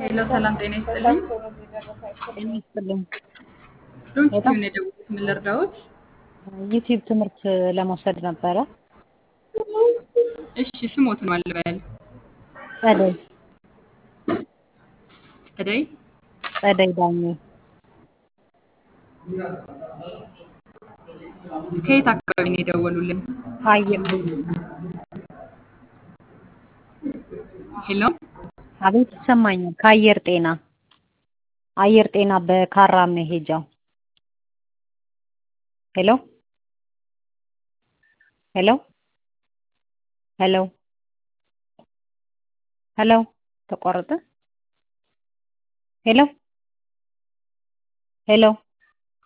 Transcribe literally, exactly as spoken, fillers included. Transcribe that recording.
ሄሎ ሰላም ጤና ይስጥልኝ። ጤና ይስጥልኝ። ዶንት ሄሎ ኪው ነው የደወልኩት። ምን ልርዳዎት? ዩቲዩብ ትምህርት ለመውሰድ ነበረ። እሺ ስሞትን ማን ልበል? ጸደይ ጸደይ ጸደይ ዳኜ ከየት አካባቢ ነው የደወሉልን? ከአየር ሄሎ አቤት ይሰማኛል። ከአየር ጤና አየር ጤና በካራ መሄጃው። ሄሎ ሄሎ ሄሎ ሄሎ ተቋረጠ። ሄሎ ሄሎ